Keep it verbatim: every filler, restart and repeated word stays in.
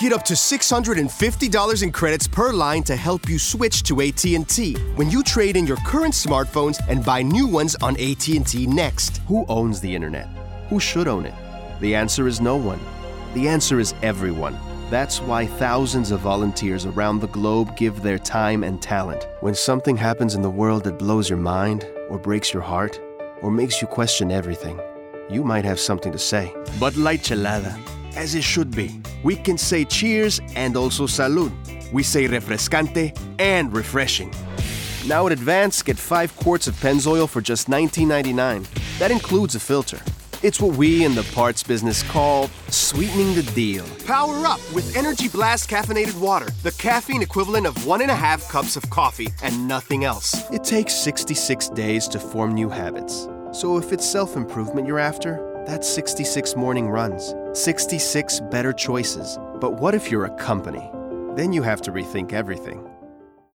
Get up to six hundred fifty dollars in credits per line to help you switch to A T and T when you trade in your current smartphones and buy new ones on A T and T Next. Who owns the internet? Who should own it? The answer is no one. The answer is everyone. That's why thousands of volunteers around the globe give their time and talent. When something happens in the world that blows your mind, or breaks your heart, or makes you question everything, you might have something to say. Bud Light Chelada, as it should be. We can say cheers and also salud. We say refrescante and refreshing. Now at Advance, get five quarts of Pennzoil for just nineteen ninety-nine. That includes a filter. It's what we in the parts business call sweetening the deal. Power up with Energy Blast caffeinated water, the caffeine equivalent of one and a half cups of coffee and nothing else. It takes sixty-six days to form new habits. So if it's self-improvement you're after, that's sixty-six morning runs, sixty-six better choices. But what if you're a company? Then you have to rethink everything.